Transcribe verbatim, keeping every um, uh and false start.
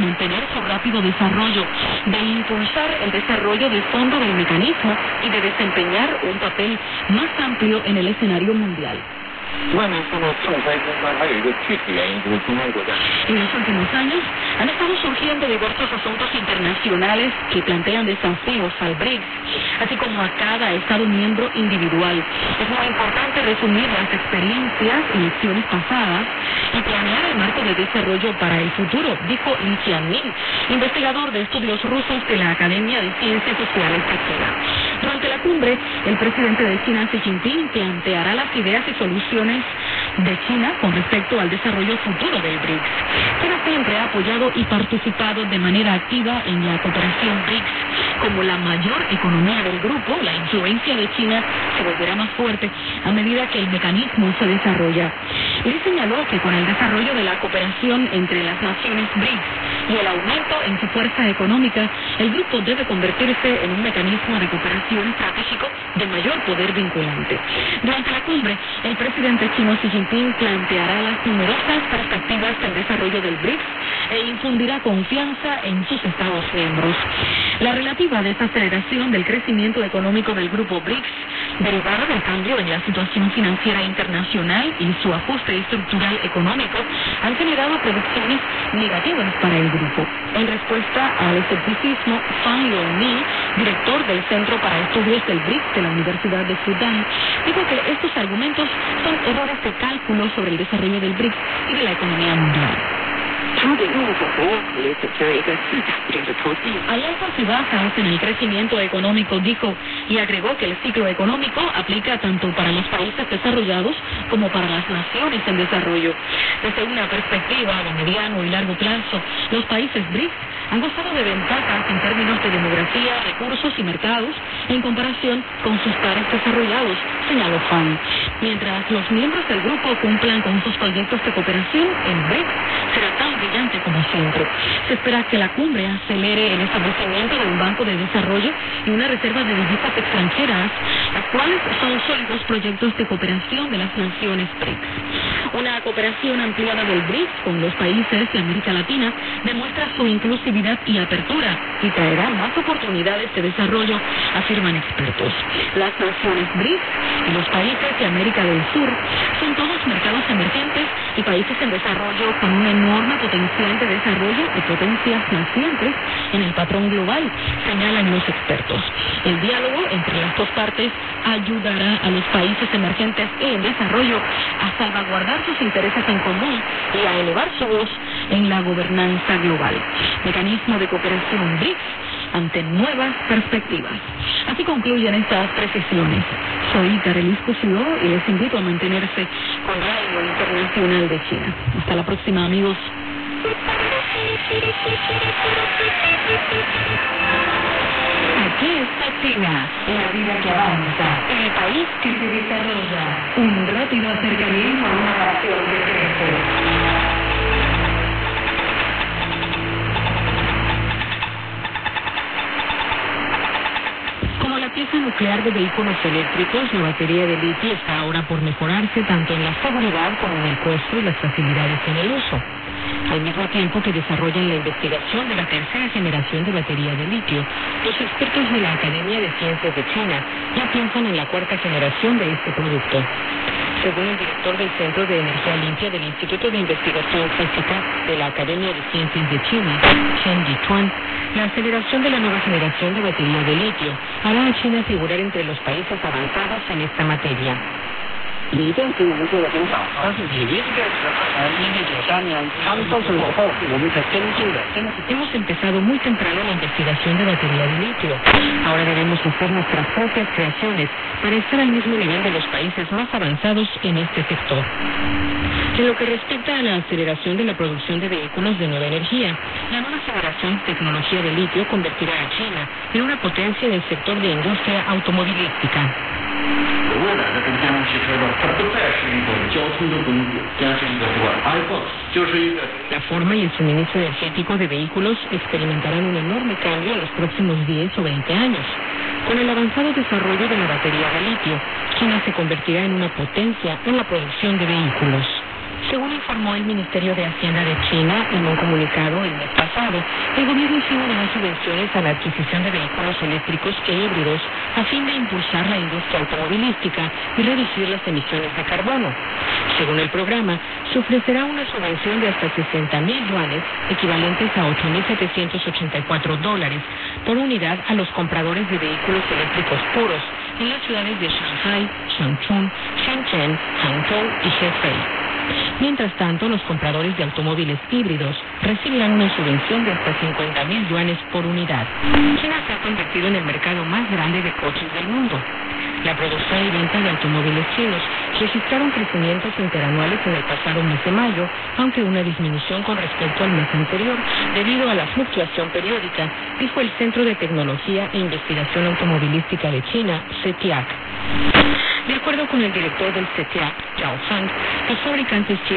mantener su rápido desarrollo, de impulsar el desarrollo de fondo del mecanismo y de desempeñar un papel más amplio en el escenario mundial. En los últimos años han estado surgiendo diversos asuntos internacionales que plantean desafíos al BRICS, así como a cada Estado miembro individual. Es muy importante resumir las experiencias y lecciones pasadas y planear el marco de desarrollo para el futuro, dijo Li Jianmin, investigador de estudios rusos de la Academia de Ciencias Sociales de China. Durante la cumbre, el presidente de China, Xi Jinping, planteará las ideas y soluciones de China con respecto al desarrollo futuro del BRICS. China siempre ha apoyado y participado de manera activa en la cooperación BRICS. Como la mayor economía del grupo, la influencia de China se volverá más fuerte a medida que el mecanismo se desarrolla. Li señaló que con el desarrollo de la cooperación entre las naciones BRICS y el aumento en su fuerza económica, el grupo debe convertirse en un mecanismo de cooperación estratégico de mayor poder vinculante. Durante la cumbre, el presidente chino Xi Jinping planteará las numerosas perspectivas del desarrollo del BRICS e infundirá confianza en sus Estados miembros. La relativa desaceleración del crecimiento económico del grupo BRICS, derivada del cambio en la situación financiera internacional y su ajuste estructural económico, han generado predicciones negativas para el grupo. En respuesta al escepticismo, Fan Yongmi, director del Centro para Estudios del BRICS de la Universidad de Fudan, dijo que estos argumentos son errores de cálculo sobre el desarrollo del BRICS y de la economía mundial. Hay altas y bajas en el crecimiento económico, dijo, y agregó que el ciclo económico aplica tanto para los países desarrollados como para las naciones en desarrollo. Desde una perspectiva de mediano y largo plazo, los países BRICS han gozado de ventajas en términos de demografía, recursos y mercados en comparación con sus pares desarrollados, señaló Fan. Mientras los miembros del grupo cumplan con sus proyectos de cooperación, el BRICS será tan brillante como siempre. Se espera que la cumbre acelere el establecimiento de un banco de desarrollo y una reserva de divisas extranjeras, las cuales son sólidos proyectos de cooperación de las naciones BRICS. Una cooperación ampliada del BRICS con los países de América Latina demuestra su inclusividad y apertura y traerá más oportunidades de desarrollo, afirman expertos. Las naciones BRICS y los países de América del Sur son todos mercados emergentes y países en desarrollo con un enorme potencial de desarrollo y potencias nacientes en el patrón global, señalan los expertos. El diálogo entre las dos partes ayudará a los países emergentes y en desarrollo a salvaguardar sus intereses en común y a elevar su voz en la gobernanza global. Mecanismo de cooperación BRICS ante nuevas perspectivas. Así concluyen estas precisiones. Soy Carelis Cusio y les invito a mantenerse con Radio Internacional de China. Hasta la próxima, amigos. Aquí está China, la vida que avanza, el país que se desarrolla, un rápido acercamiento a una nación que crece. La pieza nuclear de vehículos eléctricos, la batería de litio está ahora por mejorarse tanto en la seguridad como en el costo y las facilidades en el uso. Al mismo tiempo que desarrollan la investigación de la tercera generación de batería de litio, los expertos de la Academia de Ciencias de China ya piensan en la cuarta generación de este producto. Según el director del Centro de Energía Limpia del Instituto de Investigación Física de la Academia de Ciencias de China, Chen Yituan, la aceleración de la nueva generación de batería de litio hará a China figurar entre los países avanzados en esta materia. Hemos empezado muy temprano la investigación de batería de litio. Ahora debemos hacer nuestras propias creaciones para estar al mismo nivel de los países más avanzados en este sector. En lo que respecta a la aceleración de la producción de vehículos de nueva energía, la nueva generación de tecnología de litio convertirá a China en una potencia del sector de industria automovilística. La forma y el suministro energético de vehículos experimentarán un enorme cambio en los próximos diez o veinte años. Con el avanzado desarrollo de la batería de litio, China se convertirá en una potencia en la producción de vehículos. Según informó el Ministerio de Hacienda de China en un comunicado el mes pasado, el gobierno encima de las subvenciones a la adquisición de vehículos eléctricos e híbridos a fin de impulsar la industria automovilística y reducir las emisiones de carbono. Según el programa, se ofrecerá una subvención de hasta sesenta mil yuanes, equivalentes a ocho mil setecientos ochenta y cuatro dólares, por unidad a los compradores de vehículos eléctricos puros en las ciudades de Shanghai, Changchun, Shenzhen, Hangzhou y Hefei. Mientras tanto, los compradores de automóviles híbridos recibirán una subvención de hasta cincuenta mil yuanes por unidad. China se ha convertido en el mercado más grande de coches del mundo. La producción y venta de automóviles chinos registraron crecimientos interanuales en el pasado mes de mayo, aunque una disminución con respecto al mes anterior, debido a la fluctuación periódica, dijo el Centro de Tecnología e Investigación Automovilística de China, C E T I A C. De acuerdo con el director del C E T I A C, Zhao Fang, los fabricantes chinos